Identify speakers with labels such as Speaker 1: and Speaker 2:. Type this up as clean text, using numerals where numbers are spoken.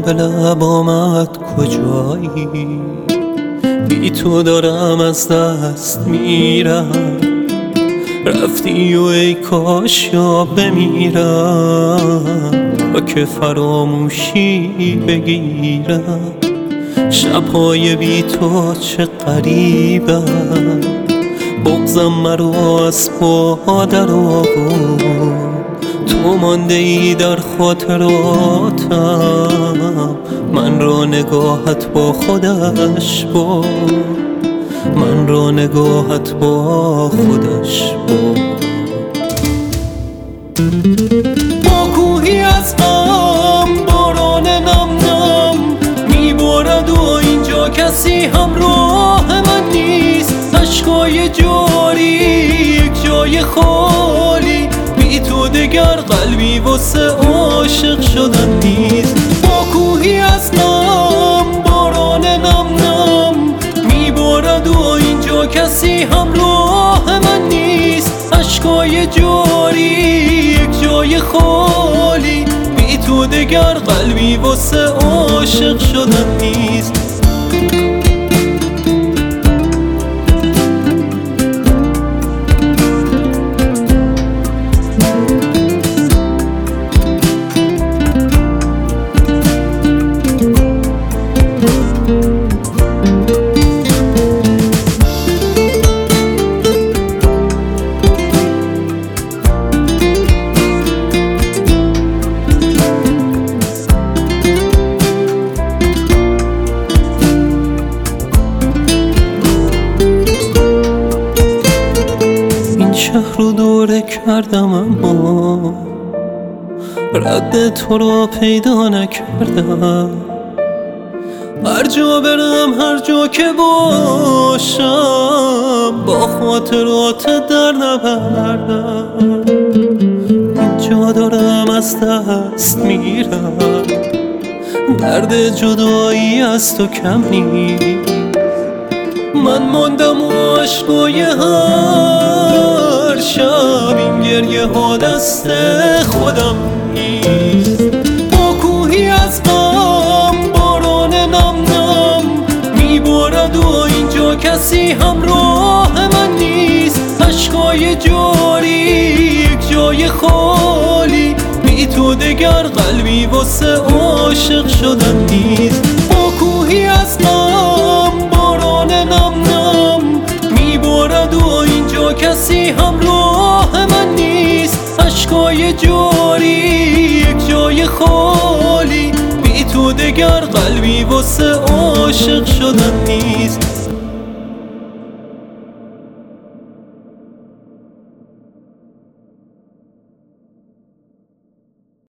Speaker 1: به لب آمد کجایی، بی تو دارم از دست میرم. رفتی و ای کاش یا بمیرم تا که فراموشی بگیرم. شبهای بی تو چه غریبم، بغضم مرا از پا در آورد. تو مانده ای در خاطراتم، من را نگاهت با خودش برد، من را نگاهت با خودش برد. با کوهی از غم باران نم نم میبارد و اینجا کسی همراه من نیست. اشکای جاری یک جای خالی، بی تو دگر قلبی واسه عاشق شدن نیست. با کوهی از غم باران نم نم میبارد و اینجا کسی همراه من نیست. اشکای جاری یک جای خالی، بی تو دگر قلبی واسه عاشق شدن نیست. شهر رو دوره کردم اما رد تو را پیدا نکردم. هر جا برم هر جا که باشم با خاطرات در نبردم. اینجا دارم از دست میرم، درد جدایی از تو کم نیست. من ماندم و عشقای هر شب این گریه ها دست خودم نیست. با کوهی از غم باران نم نم میبارد و اینجا کسی همراه من نیست. اشکای جاری یک جای خالی، بی تو دگر قلبی واسه عاشق شدن نیست. با کوهی از غم باران نم نم میبارد و اینجا کسی همراه من نیست. اشکای جاری یک جای خالی، بی تو دگر قلبی واسه عاشق شدن نیست.